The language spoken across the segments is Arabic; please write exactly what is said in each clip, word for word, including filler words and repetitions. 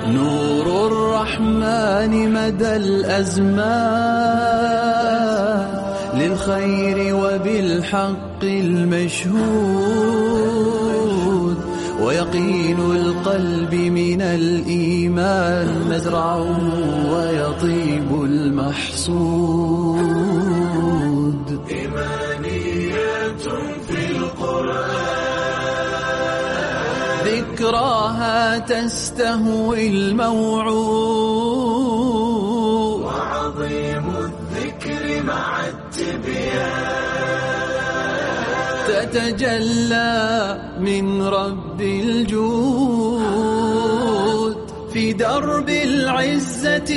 نور الرحمن مدى الأزمان للخير وبالحق المشهود، ويقين القلب من الإيمان مزرع ويطيب المحصود. إيمانيات في القرآن ذكراها تستهوي الموعود، وعظيم الذكر مع التبيان تتجلى من رب الجود في درب العزة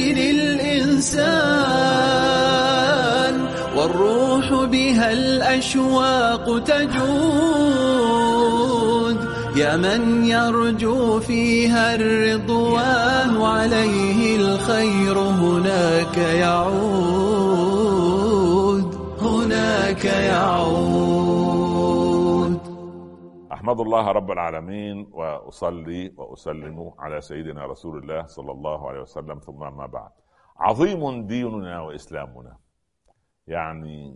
للإنسان، والروح بها الأشواق تجود. يا من يرجو فيها الرضوان وعليه الخير هناك يعود، هناك يعود. أحمد الله رب العالمين وأصلي وأسلم على سيدنا رسول الله صلى الله عليه وسلم، ثم ما بعد. عظيم ديننا وإسلامنا، يعني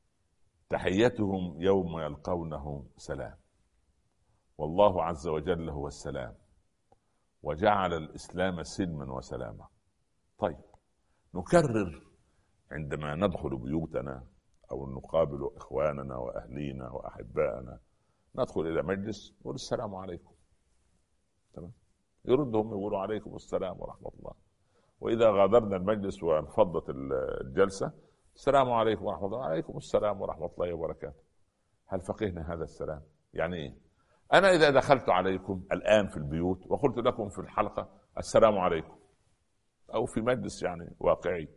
تحيتهم يوم يلقونه سلام، والله عز وجل هو السلام، وجعل الإسلام سلما وسلاما. طيب، نكرر عندما ندخل بيوتنا أو نقابل إخواننا وأهلينا وأحبائنا، ندخل إلى مجلس نقول السلام عليكم، تمام؟ يردهم يقولوا عليكم السلام ورحمة الله. وإذا غادرنا المجلس وانفضت الجلسة، السلام عليكم ورحمة الله، عليكم السلام ورحمة الله وبركاته. هل فقهنا هذا السلام؟ يعني إيه؟ أنا إذا دخلت عليكم الآن في البيوت وقلت لكم في الحلقة السلام عليكم، أو في مجلس يعني واقعي،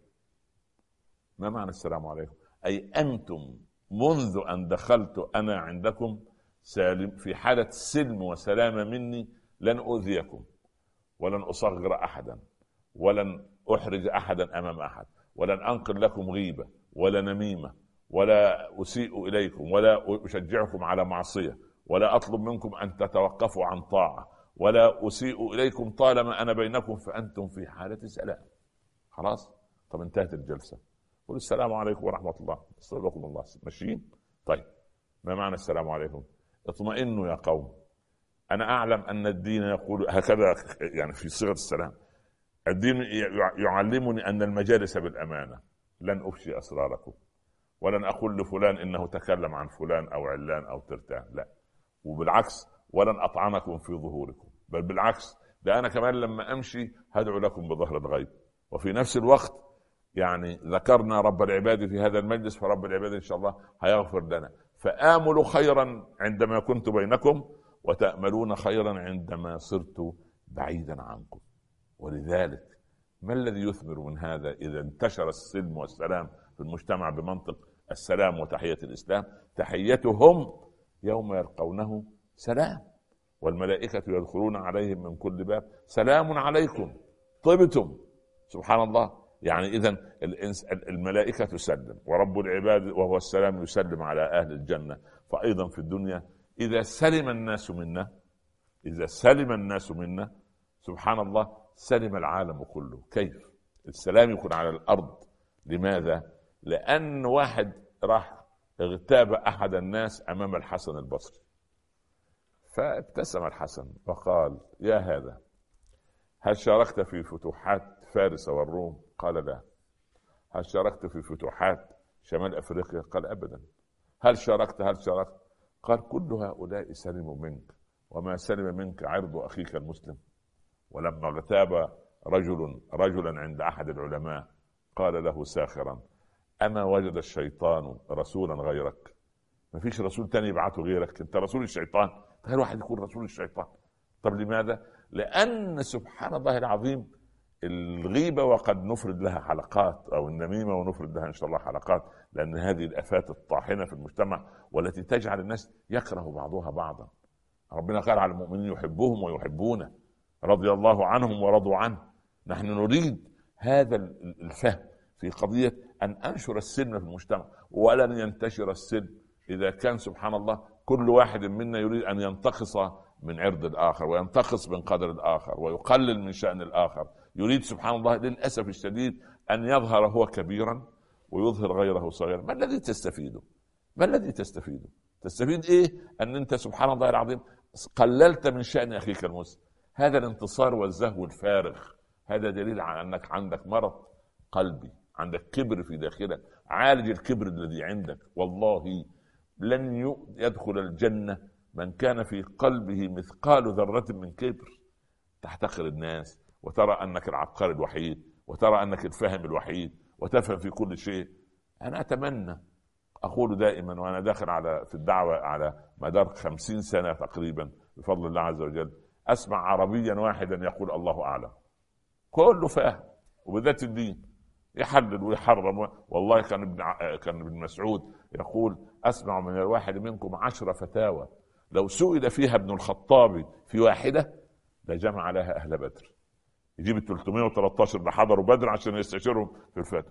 ما معنى السلام عليكم؟ أي أنتم منذ أن دخلت أنا عندكم سالم، في حالة سلم وسلامة مني، لن أؤذيكم ولن أصغر أحدا ولن أحرج أحدا أمام أحد، ولن أنقل لكم غيبة ولا نميمة، ولا أسيء إليكم، ولا أشجعكم على معصية، ولا أطلب منكم أن تتوقفوا عن طاعة، ولا أسيء إليكم طالما أنا بينكم فأنتم في حالة سلام. خلاص؟ طب انتهت الجلسة، قل السلام عليكم ورحمة الله، استغفركم الله، ماشيين؟ طيب، ما معنى السلام عليكم؟ اطمئنوا يا قوم، أنا أعلم أن الدين يقول هكذا، يعني في صيغة السلام. الدين يعلمني أن المجالس بالأمانة، لن أفشي أسراركم، ولن أقول لفلان إنه تكلم عن فلان أو علان أو ترتان، لا، وبالعكس ولن أطعنكم في ظهوركم، بل بالعكس، ده أنا كمان لما أمشي هدعو لكم بظهر الغيب. وفي نفس الوقت يعني ذكرنا رب العباد في هذا المجلس، فرب العباد إن شاء الله هيغفر لنا. فآملوا خيرا عندما كنت بينكم، وتأملون خيرا عندما صرت بعيدا عنكم. ولذلك ما الذي يثمر من هذا إذا انتشر السلم والسلام في المجتمع بمنطق السلام وتحية الإسلام؟ تحيتهم يوم يلقونه سلام، والملائكة يدخلون عليهم من كل باب سلام عليكم طبتم. سبحان الله، يعني إذن الملائكة تسلم، ورب العباد وهو السلام يسلم على أهل الجنة. فأيضا في الدنيا إذا سلم الناس منا، إذا سلم الناس منا سبحان الله سلم العالم كله. كيف السلام يكون على الأرض؟ لماذا؟ لأن واحد راح اغتاب أحد الناس أمام الحسن البصري، فابتسم الحسن وقال: يا هذا، هل شاركت في فتوحات فارس والروم؟ قال: لا. هل شاركت في فتوحات شمال أفريقيا؟ قال: أبدا. هل شاركت هل شاركت قال: كل هؤلاء سلموا منك، وما سلم منك عرض أخيك المسلم. ولما اغتاب رجل رجلا عند أحد العلماء قال له ساخرا: أما وجد الشيطان رسولا غيرك؟ ما فيش رسول تاني يبعثه غيرك، انت رسول الشيطان. تخيل واحد يكون رسول الشيطان. طب لماذا؟ لأن سبحان الله العظيم الغيبة وقد نفرد لها حلقات، أو النميمة ونفرد لها إن شاء الله حلقات، لأن هذه الآفات الطاحنة في المجتمع والتي تجعل الناس يكره بعضها بعضا. ربنا قال على المؤمنين يحبهم ويحبونه، رضي الله عنهم ورضوا عنه. نحن نريد هذا الفهم في قضية أن أنشر السلم في المجتمع، ولن ينتشر السلم إذا كان سبحان الله كل واحد منا يريد أن ينتقص من عرض الآخر وينتقص من قدر الآخر ويقلل من شأن الآخر. يريد سبحان الله للأسف الشديد أن يظهر هو كبيرا ويظهر غيره صغيرا. ما الذي تستفيده؟ ما الذي تستفيده؟ تستفيد إيه؟ أن أنت سبحان الله العظيم قللت من شأن أخيك المسلم. هذا الانتصار والزهو الفارغ، هذا دليل على أنك عندك مرض قلبي، عندك كبر في داخلك. عالج الكبر الذي عندك. والله لن يدخل الجنة من كان في قلبه مثقال ذرة من كبر. تحتقر الناس وترى أنك العبقري الوحيد وترى أنك الفهم الوحيد وتفهم في كل شيء. أنا أتمنى، أقول دائما وأنا داخل على في الدعوة على مدار خمسين سنة تقريبا بفضل الله عز وجل، أسمع عربيا واحدا يقول الله أعلم. كله فاهم، وبذات الدين يحلل ويحرم. والله كان ابن كان ابن مسعود يقول أسمع من الواحد منكم عشر فتاوى لو سئل فيها ابن الخطاب في واحدة لجمع لها أهل بدر. يجيب ال ثلاثمائة وثلاثة عشر اللي حضروا بدر عشان يستشيرهم في الفتوى.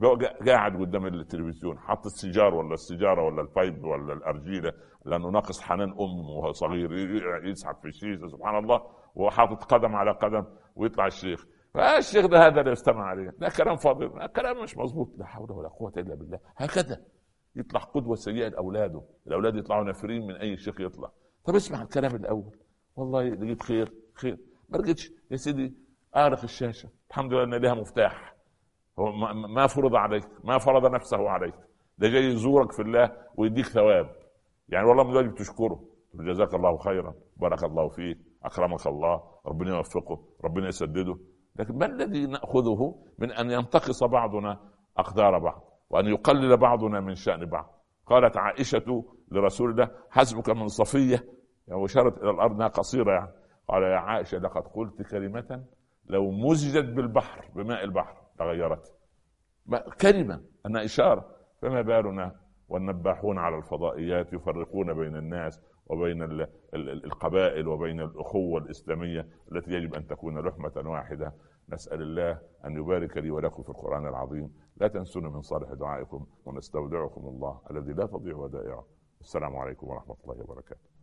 قاعد قدام التلفزيون حط السيجار ولا السيجارة ولا البايب ولا الأرجيلة لأنه ناقص حنان أمه وهو صغير، يسحب في الشيشة سبحان الله، وحاطط قدم على قدم، ويطلع الشيخ. فالشيخ ده هذا اللي يستمع عليه ده كلام فاضل، كلام مش مظبوط. لا حول ولا قوة إلا بالله. هكذا يطلع قدوة سيئة لأولاده. الأولاد يطلعوا نافرين من أي شيخ يطلع. طب اسمع الكلام الأول، والله لقيت خير خير، ما لقيتش يا سيدي أغلق الشاشة. الحمد لله أن لها مفتاح، هو ما فرض عليك، ما فرض نفسه عليك، ده جاي يزورك في الله ويديك ثواب. يعني والله من واجب تشكره، جزاك الله خيرا، بارك الله فيك، أكرمك الله، ربنا يوفقه، ربنا يسدده. لكن ما الذي نأخذه من أن ينتقص بعضنا أقدار بعض وأن يقلل بعضنا من شأن بعض؟ قالت عائشة لرسول الله حسبك من صفية، يعني وشارت إلى الأرض أنها قصيرة يعني. قال يا عائشة لقد قلت كلمة لو مزجت بالبحر بماء البحر تغيرت. كلمة أنها إشارة. فما بالنا والنباحون على الفضائيات يفرقون بين الناس وبين القبائل وبين الأخوة الإسلامية التي يجب أن تكون لحمة واحدة. نسأل الله أن يبارك لي ولكم في القرآن العظيم. لا تنسونا من صالح دعائكم، ونستودعكم الله الذي لا تضيع ودائعه. السلام عليكم ورحمة الله وبركاته.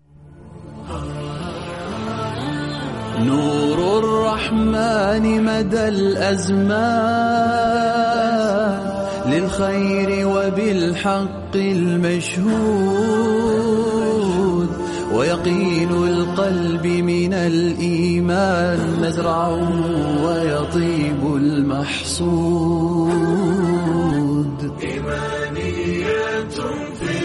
نور الرحمن مدى الأزمان للخير وبالحق المشهود، ويقين القلب من الإيمان مزرع ويطيب المحصود. إيمانية في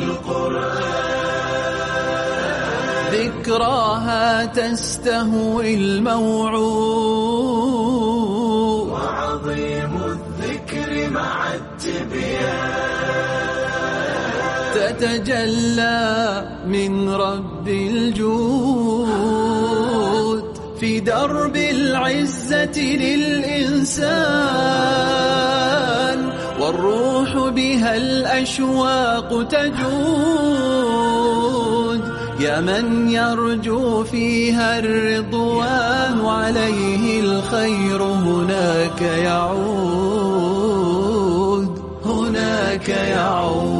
القرآن ذكراها تستهوي الموعود، وعظيم الذكر مع التبيان تتجلى من رب الجود في درب العزة للإنسان، والروح بها الأشواق تجود. يا من يرجو فيها الرضوان عليه الخير هناك يعود، هناك يعود.